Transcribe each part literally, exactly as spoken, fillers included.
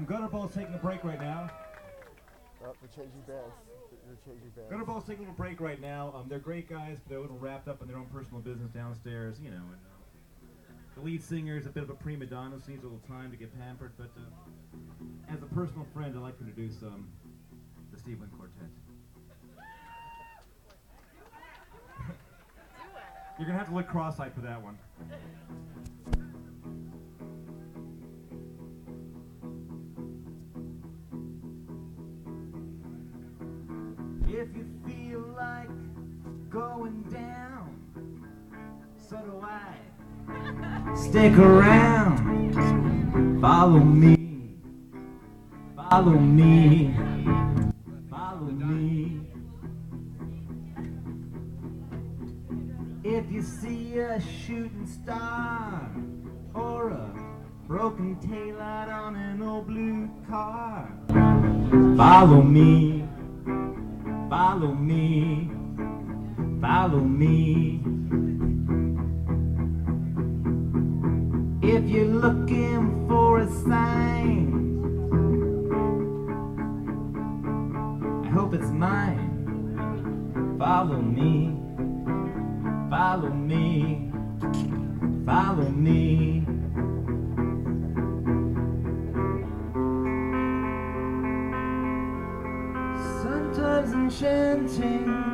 Um, Gutterball's taking a break right now. Oh, they're changing bands. They're changing bands. Gutterball's taking a break right now. Um, they're great guys, but they're a little wrapped up in their own personal business downstairs, you know. And, uh, the lead singer is a bit of a prima donna, so needs a little time to get pampered. But uh, as a personal friend, I'd like to introduce um, the Steve Wynn Quartet. You're gonna have to look cross-eyed for that one. If you feel like going down, so do I. Stick around, follow me, follow me, follow me. If you see a shooting star or a broken taillight on an old blue car, follow me, follow me, follow me. If you're looking for a sign, I hope it's mine. Follow me, follow me, follow me. Sometimes enchanting,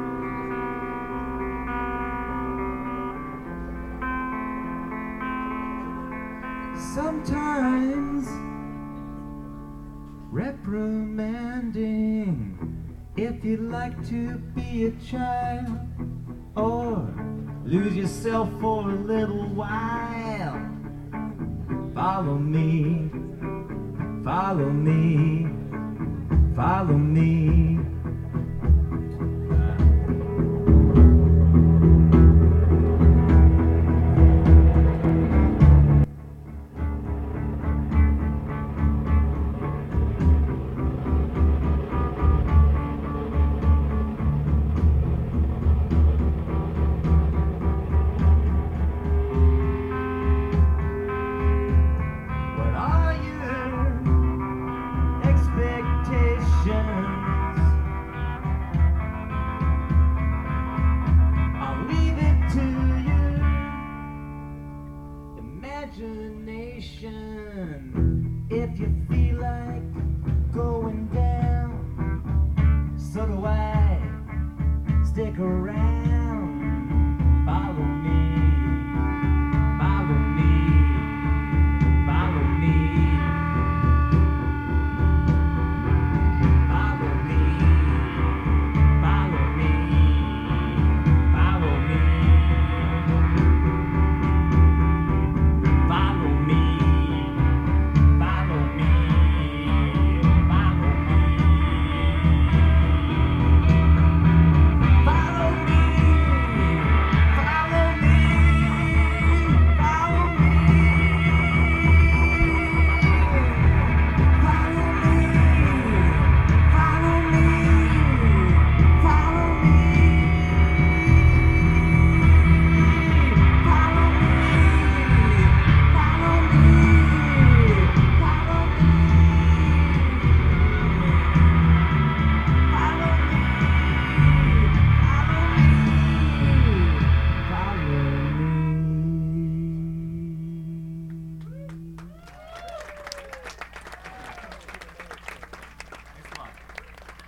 sometimes reprimanding. If you'd like to be a child or lose yourself for a little while, follow me, follow me, follow me. I'll leave it to your imagination. If you feel like going down, so do I. Stick around, follow me, follow me, follow me.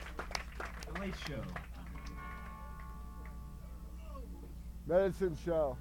Medicine Show.